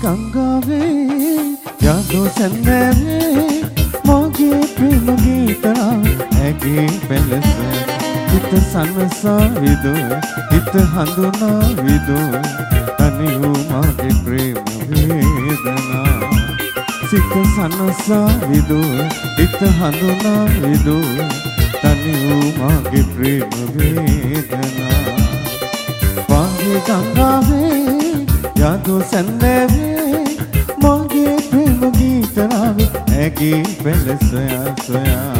ගංගාවේ යදෝ සැන්දෑවේ මගේ ප්‍රේම ගීතනා ඇගේ පැලස හිත සනසා විදෝ හිත හඳුනා විදෝ තනි වූ මගේ ප්‍රේම වේදනා සිත සනසා විදෝ හිත හඳුනා විදෝ තනි වූ මගේ ප්‍රේම වේදනා වාගේ ගංගාවේ යදෝ සැන්දෑවේ මගේ ප්‍රේම ගීතනාවේ ඇගේ පැල සොයා සොයා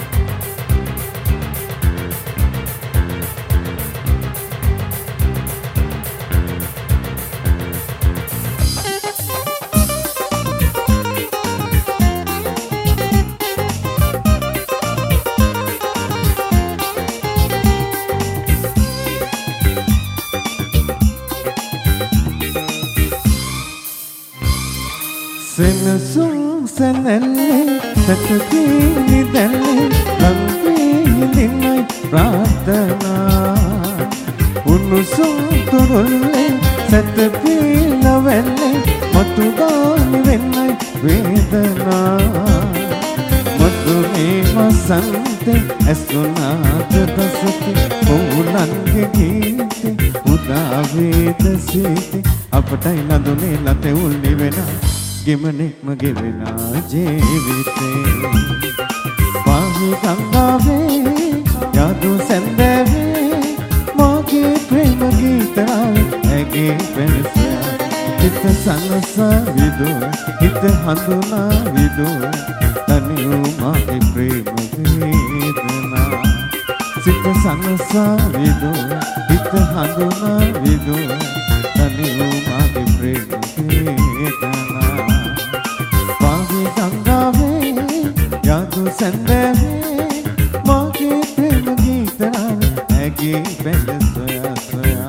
Senasung senelle satukini dalle langpinai pradana unusung turulle satpila welle matudani vennai vedana madune masante asunat dasati ulange geete udaveta site apatai nadune late ulni vena ගෙමනෙක්ම ගෙවෙනා ජීවිතේ වාහි ගංගාවේ යදු සැන්දෑවේ මගේ ප්‍රේම ගීතනාවේ ඇගේ වෙනස හිත සනසා විදෝ හිත හඳුනා විදෝ තනි වූ මගේ ප්‍රේම වේදනා සිත සනසා විදෝ හිත හඳුනා විදෝ තනි වූ මගේ ප්‍රේම වේදනා යදු සැන්දෑවේ මගේ ප්‍රේම ගීතනාවේ ඇගේ පැල සොයා සොයා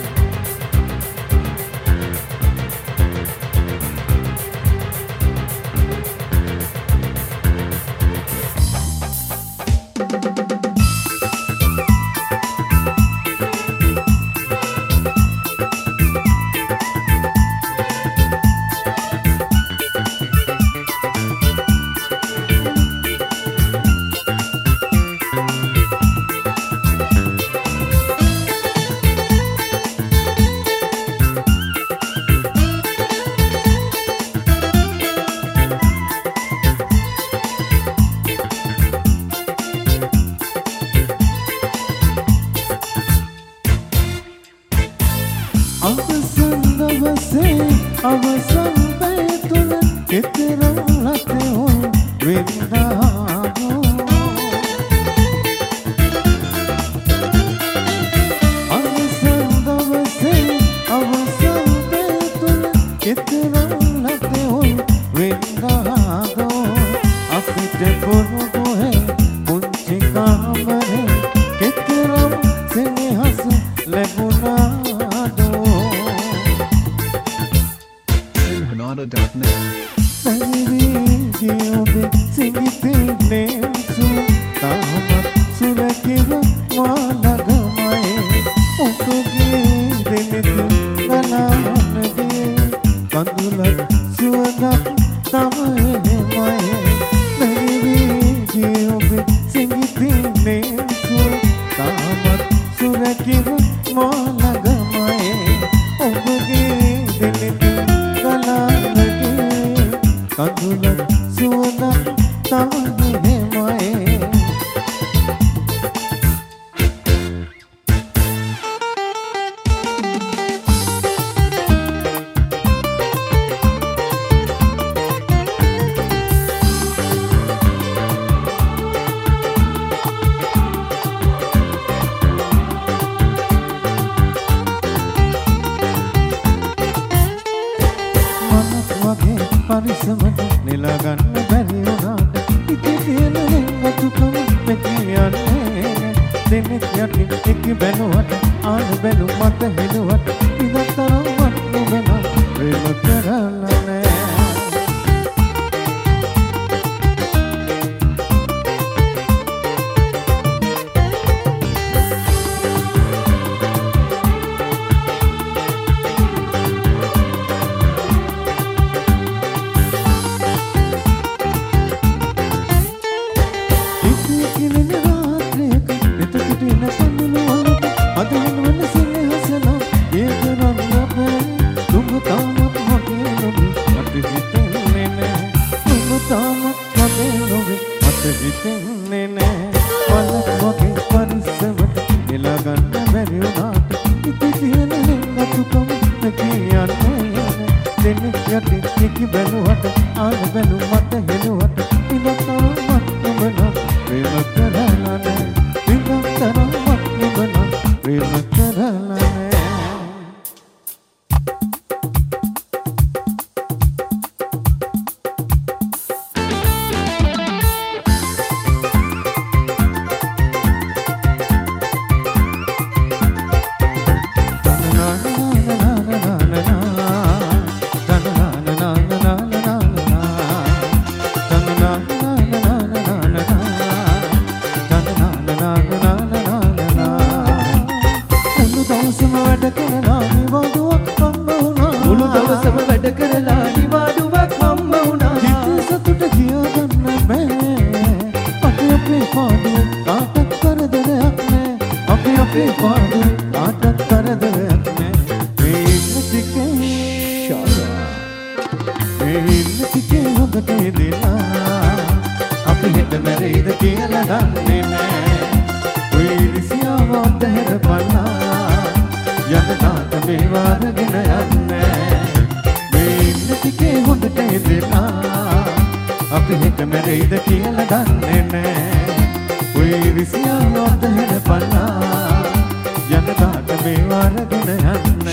අවසන් පැතුන කෙතරම් ලතේ හොන් වෙන්දාගෝ අවසන් දවසේ අවසන් පැතුන කෙතරම් ලතේ හොන් වෙන්දාගෝ අපිට පොරොගොහේ පුංචි කාමරේ කෙතරම් සෙනෙහස ලැබුණාදෝ Sangeeobe singitne su tamat surakiva malagamai okoge denetu gananage kandulat suwadak tamaye mai Sangeeobe singitne su tamat surakiva malagamai okoge denetu kandulat suwadak tamaye mai පරිසමට නෙලා ගන්න බැරි වුණාට ඉති තියෙන වතුකම මෙකියන්නේ දෙනෙක් යටින් එක්ක බැලුවට ආන බැලු මත හෙළුවට ඉදතරම්වත් නොබැන ප්‍රේම කරලා නෑ කියන්නේ දෙන්නේ යටි එක්ක බැලුවට ආන බැලු මත හෙළුවට ඉඳතරමත් නුඹන ප්‍රේම කරලා නෑ ඉඳතරමත් නුඹන ප්‍රේම කරලා නෑ යන දාට මේ වරගෙන යන්න